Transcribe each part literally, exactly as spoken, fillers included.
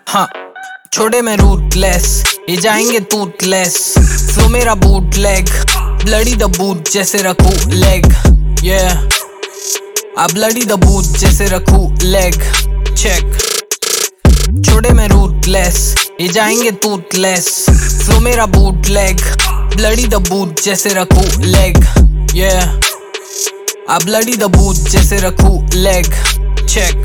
हाँ छोड़े मैं रूटलेस, ये जाएंगे टूथलेस। फ्लो मेरा bootleg, bloody the boot जैसे रखूं लेग। yeah अब ब्लडी द बूट जैसे रखूं लेग। चेक छोड़े मैं रूटलेस, ये जाएंगे टूथलेस। फ्लो मेरा bootleg, bloody the boot जैसे रखूं लेग। yeah अब ब्लडी द बूट जैसे रखूं लेग। चेक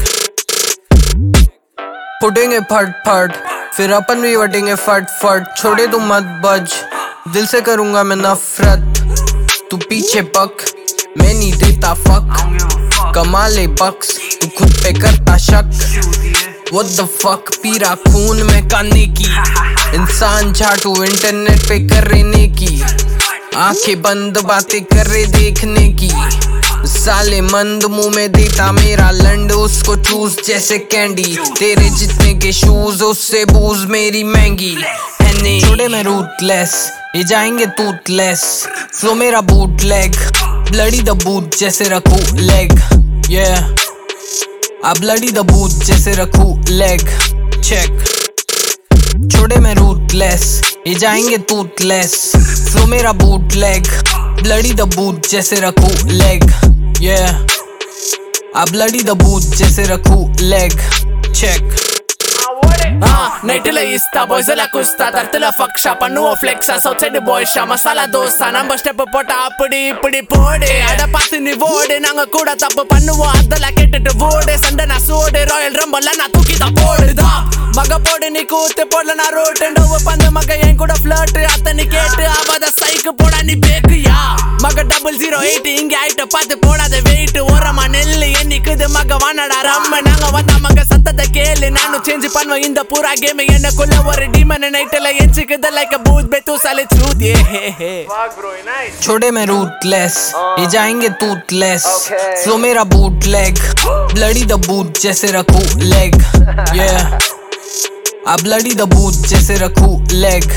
फुटेंगे फट फट, फिर अपन भी वटेंगे फट फट। छोड़े तू मत बज, दिल से करूंगा मैं नफरत। तू पीछे पक, मैं नहीं देता फक। कमा ले बक्स, तू खुद पे करता शक। What the fuck, पीरा खून में काने की। इंसान झाटू इंटरनेट पे कर रहने की। आंखें बंद बातें कर रहे देखने की। साले मंद मुंह में देता मेरा लंड, उसको चूस जैसे कैंडी। तेरे जितने के शूज उससे बूज मेरी महंगी। छोड़े मैं रूटलेस, ये जाएंगे टूथलेस। फ्लो मेरा bootleg, bloody the boot जैसे रखूं लेग। yeah अब ब्लडी द बूट जैसे रखूं लेग। चेक छोड़े मैं रूटलेस, ये जाएंगे टूथलेस। फ्लो मेरा bootleg, bloody the boot जैसे रखूं लेग। yeah अब ब्लडी द बूट जैसे रखूं लेग। चेक నైట్లో ఇస్తా బాయ్స్లా కుస్తా తర్తల ఫక్ష పన్నువ flex south side boys masala dosa number step போட்ட அப்படி இப்படி போடு அட பாத்து நீ ஓடு நாங்க கூட தப்பு பண்ணுவோம் அதல கேட்டுட்டு ஓடு சண்டை நான் சோடு ராயல் ரம்பல்ல நான் தூக்கி தான் போடுதா மக போடு நீ கூத்து போடல நான் ரோட் டோவ பந்து மக என் கூட ஃப்ளர்ட் அத்தனை கேட்டு அவத சைக்கு போடா நீ பேக்கியா மக டபுள் ஜீரோ எயிட் இங்க ஐட்ட பார்த்து போடாத வெயிட் ஓரமா நெல்லு என்னைக்குது மக வானடா ரம்ம நாங்க வந்த மக சத்தத்தை கேளு நானும் சேஞ்ச் பண்ணுவேன் இந்த பூரா கேம் எனக்குள்ள ஒரு டீமன் நைட்ல எஞ்சிக்குது லைக் a booth बे तू साले चूत ये हे हे fuck bro nice। छोड़े मैं रूटलेस, ये जाएंगे टूथलेस। फ्लो मेरा bootleg, bloody the boot जैसे रखूं लेग। yeah अब ब्लडी द बूट जैसे रखूं लेग।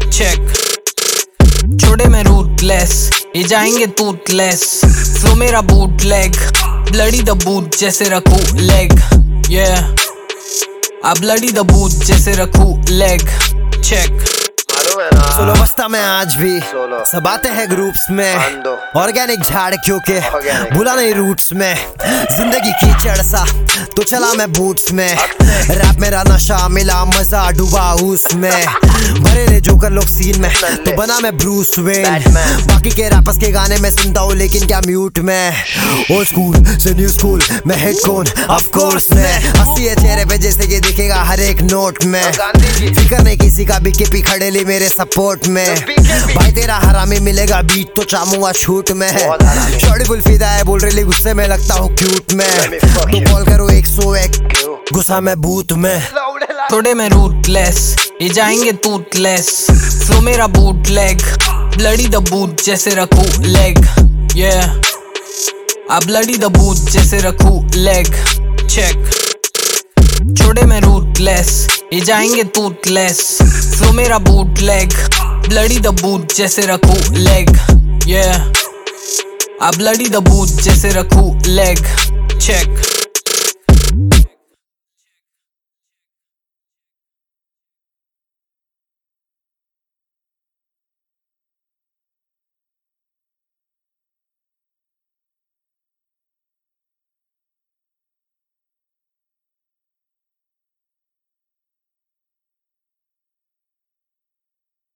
चेक छोड़े मैं रूटलेस, ये जाएंगे टूथलेस। फ्लो मेरा bootleg, bloody the boot जैसे रखूं लेग। yeah अब ब्लडी द बूट जैसे रखूं लेग। चेक सोलो बस्ता में आज भी सब आते हैं ग्रुप्स में। ऑर्गेनिक झाड़ क्योंकि भूला नहीं रूट्स में। जिंदगी की सा तो चला मैं बूट्स में। रैप मेरा नशा मिला मजा डूबा उसमें। भरे ले जोकर लोग सीन में तो बना मैं ब्रूस वेन। बाकी के रैपर्स के गाने में सुनता हूँ लेकिन क्या म्यूट में। ओल्ड स्कूल से न्यू स्कूल में हेड कौन ऑफ कोर्स में। हंसी है चेहरे पे जैसे कि दिखेगा हर एक नोट में। फिकर नहीं किसी का बीकेपी खड़े ली मेरे सपोर्ट में। भाई तेरा हरामी मिलेगा बीट तो चामूंगा शूट में। शॉर्टी फुल फिदा है बोल रही गुस्से में लगता हूँ क्यूट में। तो कॉल करो एक सौ एक गुस्सा में बूथ में। थोड़े मैं रूटलेस, ये जाएंगे टूथलेस। फ्लो मेरा bootleg, bloody the boot जैसे रखूं लेग। yeah अब ब्लडी द बूट जैसे रखूं लेग। चेक छोड़े मैं रूटलेस, ये जाएंगे टूथलेस। फ्लो मेरा bootleg, bloody the boot जैसे रखूं लेग। yeah अब ब्लडी द बूट जैसे रखूं लेग। चेक